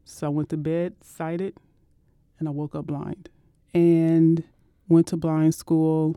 So I went to bed sighted, and I woke up blind. And went to blind school.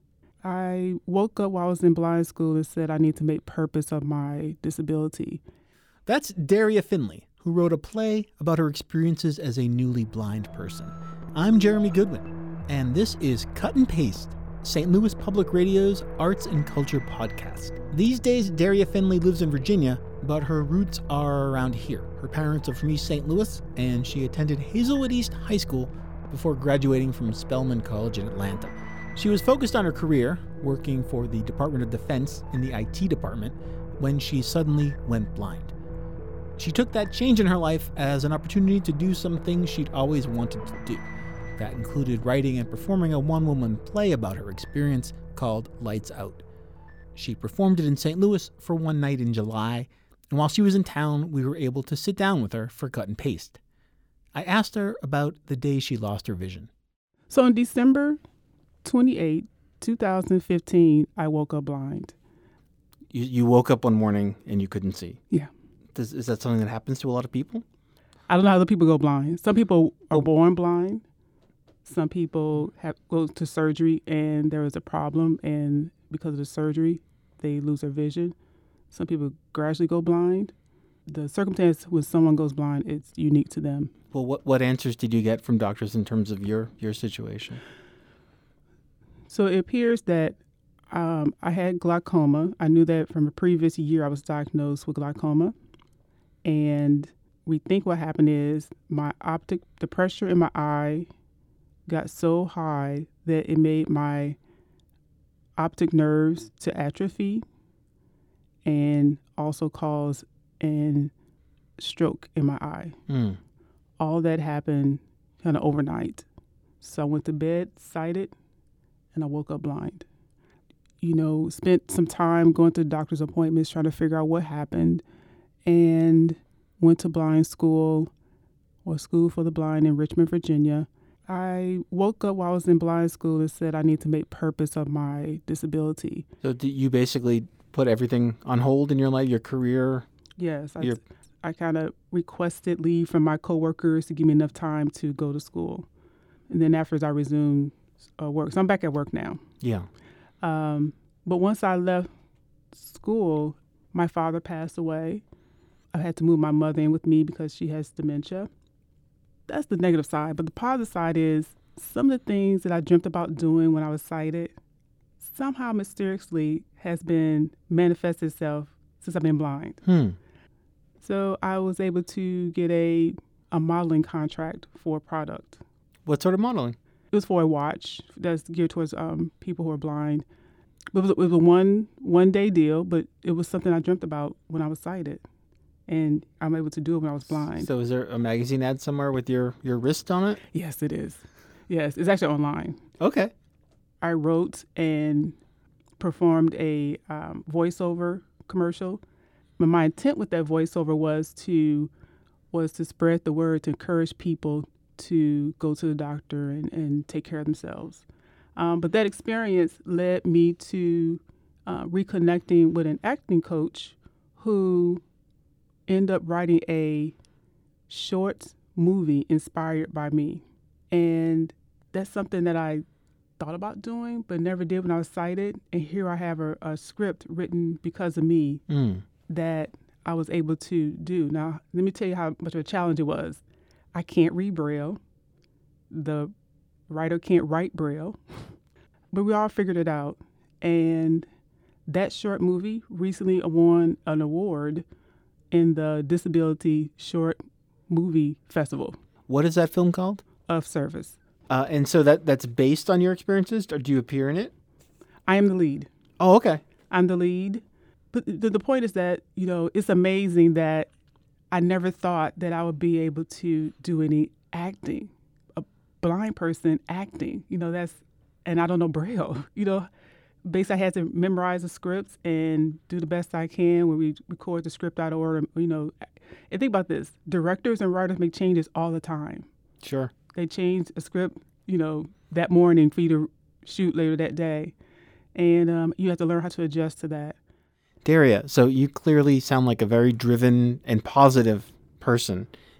I woke up while I was in blind school and said I need to make purpose of my disability. That's Daria Finley, who wrote a play about her experiences as a newly blind person. I'm Jeremy Goodwin, and this is Cut and Paste, St. Louis Public Radio's arts and culture podcast. These days, Daria Finley lives in Virginia, but her roots are around here. Her parents are from East St. Louis, and she attended Hazelwood East High School before graduating from Spelman College in Atlanta. She was focused on her career, working for the Department of Defense in the IT department, when she suddenly went blind. She took that change in her life as an opportunity to do some things she'd always wanted to do. That included writing and performing a one-woman play about her experience called Lights Out. She performed it in St. Louis for one night in July, and while she was in town, we were able to sit down with her for Cut and Paste. I asked her about the day she lost her vision. So on December 28, 2015, I woke up blind. You woke up one morning and you couldn't see. Yeah. Is that something that happens to a lot of people? I don't know how other people go blind. Some people are born blind. Some people go to surgery and there is a problem, and because of the surgery, they lose their vision. Some people gradually go blind. The circumstance when someone goes blind, it's unique to them. Well, what answers did you get from doctors in terms of your situation? So it appears that I had glaucoma. I knew that from a previous year I was diagnosed with glaucoma. And we think what happened is the pressure in my eye got so high that it made my optic nerves to atrophy and also cause a stroke in my eye. All that happened kind of overnight. So I went to bed sighted, and I woke up blind. Spent some time going to doctor's appointments trying to figure out what happened, and went to blind school, or School for the Blind in Richmond, Virginia. I woke up while I was in blind school and said I need to make purpose of my disability. So you basically put everything on hold in your life, your career? Yes. I kind of requested leave from my coworkers to give me enough time to go to school. And then afterwards, I resumed work. So I'm back at work now. Yeah. But once I left school, my father passed away. I had to move my mother in with me because she has dementia. That's the negative side. But the positive side is some of the things that I dreamt about doing when I was sighted somehow mysteriously has been manifested itself since I've been blind. So I was able to get a modeling contract for a product. What sort of modeling? It was for a watch that's geared towards people who are blind. It was a one-day deal, but it was something I dreamt about when I was sighted. And I'm able to do it when I was blind. So is there a magazine ad somewhere with your wrist on it? Yes, it is. Yes, it's actually online. Okay. I wrote and performed a voiceover commercial. But my intent with that voiceover was to spread the word, to encourage people to go to the doctor and take care of themselves. But that experience led me to reconnecting with an acting coach who ended up writing a short movie inspired by me. And that's something that I thought about doing, but never did when I was sighted. And here I have a script written because of me that I was able to do. Now, let me tell you how much of a challenge it was. I can't read Braille. The writer can't write Braille. But we all figured it out. And that short movie recently won an award in the Disability Short Movie Festival. What is that film called? Of Service. And so that's based on your experiences, or do you appear in it? I am the lead. Oh, okay. I'm the lead. But the point is that, it's amazing that I never thought that I would be able to do any acting. A blind person acting, and I don't know Braille. Basically, I had to memorize the scripts and do the best I can when we record the script out of order. And think about this. Directors and writers make changes all the time. Sure. They change a script, that morning for you to shoot later that day. And you have to learn how to adjust to that. Daria, so you clearly sound like a very driven and positive person.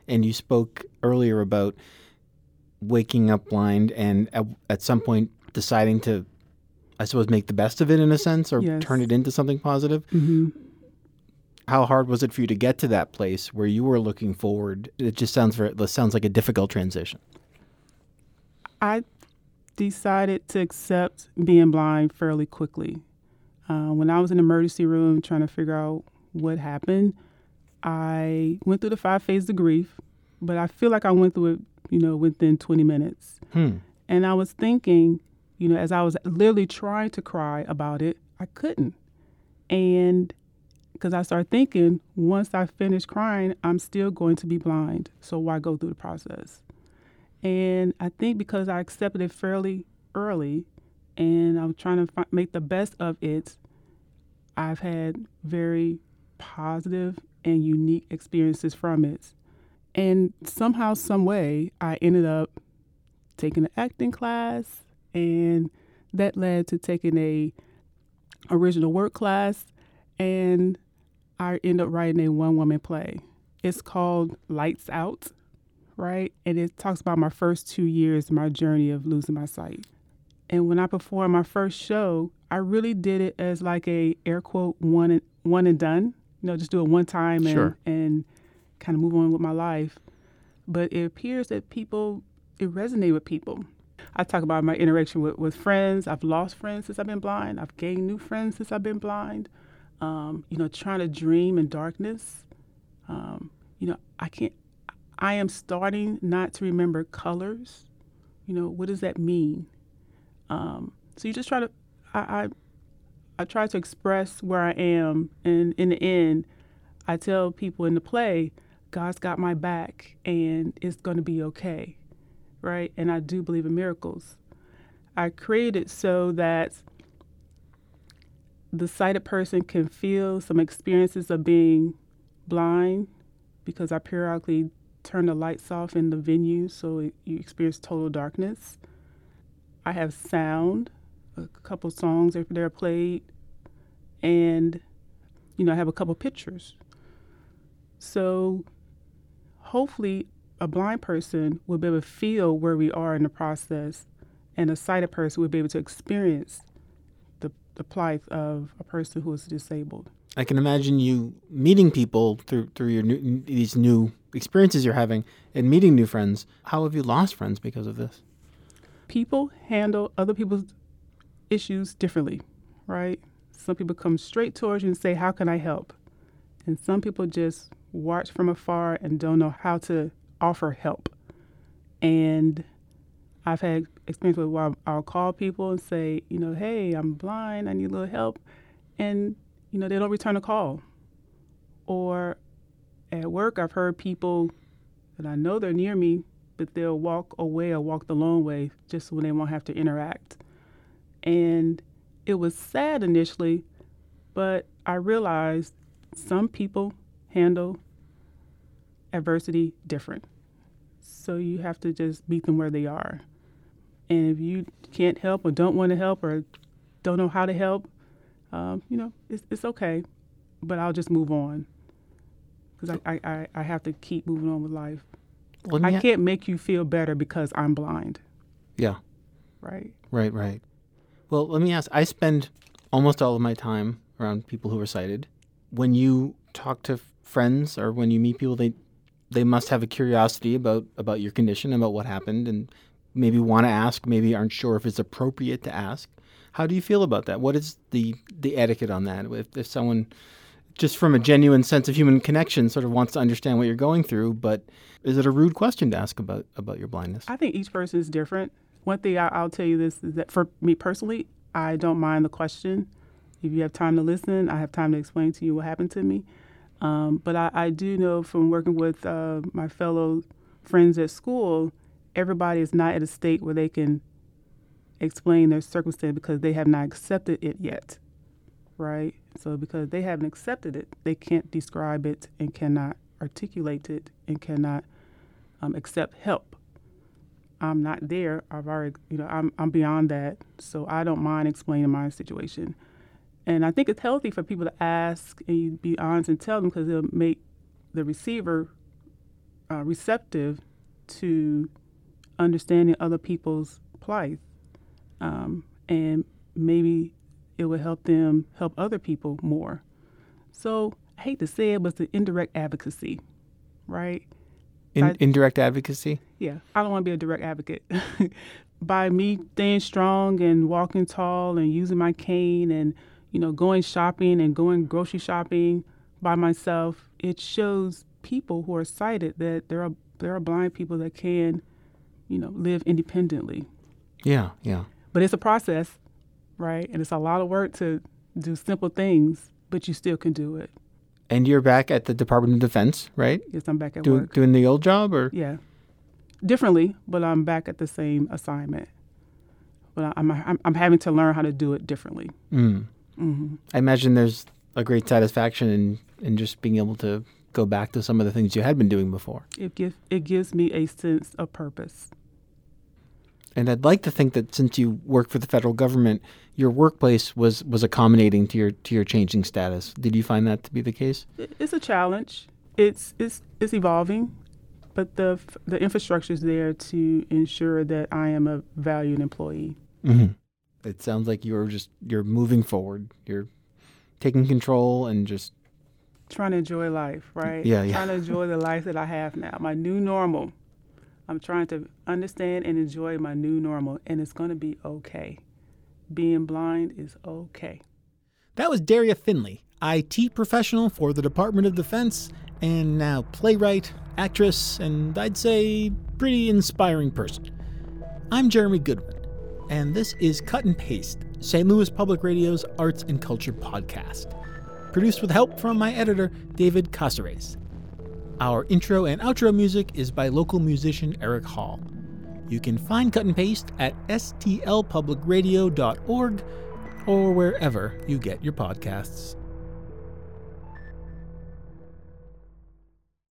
And you spoke earlier about waking up blind and at some point deciding to, I suppose, make the best of it in a sense, or Yes. turn it into something positive. Mm-hmm. How hard was it for you to get to that place where you were looking forward? It sounds like a difficult transition. I decided to accept being blind fairly quickly. When I was in the emergency room trying to figure out what happened, I went through the 5 phases of grief, but I feel like I went through it, within 20 minutes. And I was thinking, as I was literally trying to cry about it, I couldn't. And because I started thinking, once I finish crying, I'm still going to be blind. So why go through the process? And I think because I accepted it fairly early and I'm trying to make the best of it, I've had very positive and unique experiences from it. And somehow, some way, I ended up taking an acting class, and that led to taking a original work class, and I ended up writing a one-woman play. It's called Lights Out, right? And it talks about my first 2 years, my journey of losing my sight. And when I performed my first show, I really did it as like a air quote one and done. Just do it one time and kind of move on with my life. But it appears that it resonated with people. I talk about my interaction with friends. I've lost friends since I've been blind. I've gained new friends since I've been blind. Trying to dream in darkness. I am starting not to remember colors. What does that mean? So you just try to, I try to express where I am. And in the end, I tell people in the play, God's got my back and it's going to be okay, right? And I do believe in miracles. I created so that the sighted person can feel some experiences of being blind, because I periodically turn the lights off in the venue so you experience total darkness. I have sound, a couple songs if they're played, and I have a couple pictures. So hopefully a blind person will be able to feel where we are in the process, and a sighted person will be able to experience the plight of a person who is disabled. I can imagine you meeting people through these new experiences you're having and meeting new friends. How have you lost friends because of this? People handle other people's issues differently, right? Some people come straight towards you and say, how can I help? And some people just watch from afar and don't know how to offer help. And I've had experience where I'll call people and say, hey, I'm blind, I need a little help. And, they don't return a call. Or at work, I've heard people that I know they're near me, but they'll walk away or walk the long way just so they won't have to interact. And it was sad initially, but I realized some people handle adversity different. So you have to just meet them where they are. And if you can't help or don't want to help or don't know how to help, it's okay. But I'll just move on, because I have to keep moving on with life. I can't make you feel better because I'm blind. Yeah. Right. Right. Well, let me ask. I spend almost all of my time around people who are sighted. When you talk to friends or when you meet people, they must have a curiosity about your condition, about what happened, and maybe want to ask, maybe aren't sure if it's appropriate to ask. How do you feel about that? What is the etiquette on that? If someone, just from a genuine sense of human connection, sort of wants to understand what you're going through, but is it a rude question to ask about your blindness? I think each person is different. One thing I'll tell you this is that for me personally, I don't mind the question. If you have time to listen, I have time to explain to you what happened to me. But I do know from working with my fellow friends at school, everybody is not at a state where they can explain their circumstance because they have not accepted it yet, right? So because they haven't accepted it, they can't describe it and cannot articulate it and cannot accept help. I'm not there. I've already, I'm beyond that. So I don't mind explaining my situation. And I think it's healthy for people to ask and you be honest and tell them, because it'll make the receiver receptive to understanding other people's plight, and maybe it would help them help other people more. So I hate to say it, but it's the indirect advocacy, right? Indirect advocacy? Yeah, I don't want to be a direct advocate. By me staying strong and walking tall and using my cane and, going shopping and going grocery shopping by myself, it shows people who are sighted that there are blind people that can, live independently. Yeah, yeah. But it's a process, right? And it's a lot of work to do simple things, but you still can do it. And you're back at the Department of Defense, right? Yes, I'm back at work. Doing the old job, or? Yeah. Differently, but I'm back at the same assignment. But I'm having to learn how to do it differently. Mm. Mm-hmm. I imagine there's a great satisfaction in just being able to go back to some of the things you had been doing before. It gives me a sense of purpose. And I'd like to think that since you work for the federal government, your workplace was accommodating to your changing status. Did you find that to be the case? It's a challenge. It's evolving, but the infrastructure is there to ensure that I am a valued employee. Mm-hmm. It sounds like you're moving forward. You're taking control and just trying to enjoy life, right? Yeah. Trying to enjoy the life that I have now, my new normal. I'm trying to understand and enjoy my new normal, and it's going to be okay. Being blind is okay. That was Daria Finley, IT professional for the Department of Defense, and now playwright, actress, and I'd say pretty inspiring person. I'm Jeremy Goodwin, and this is Cut and Paste, St. Louis Public Radio's arts and culture podcast. Produced with help from my editor, David Casares. Our intro and outro music is by local musician Eric Hall. You can find Cut and Paste at stlpublicradio.org or wherever you get your podcasts.